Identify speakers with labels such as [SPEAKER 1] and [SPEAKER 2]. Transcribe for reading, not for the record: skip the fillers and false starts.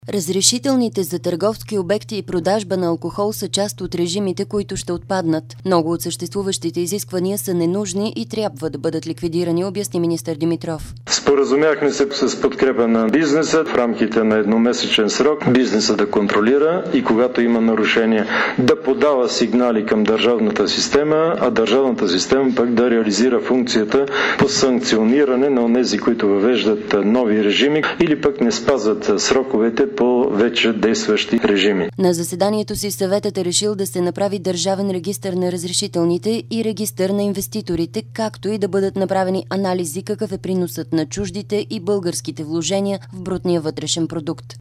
[SPEAKER 1] Разрешителните за търговски обекти и продажба на алкохол са част от режимите, които ще отпаднат. Много от съществуващите изисквания са ненужни и трябва да бъдат ликвидирани, обясни министър Димитров.
[SPEAKER 2] Споразумяхме се с подкрепа на бизнеса в рамките на едномесечен срок бизнеса да контролира и когато има нарушения да подава сигнали към държавната система, а държавната система пък да реализира функцията по санкциониране на онези, които въвеждат нови режими или пък не спазват сроковете по вече действащи режими.
[SPEAKER 1] На заседанието си съветът е решил да се направи държавен регистър на разрешителните и регистър на инвеститорите, както и да бъдат направени анализи какъв е приносът на чуждите и българските вложения в брутния вътрешен продукт.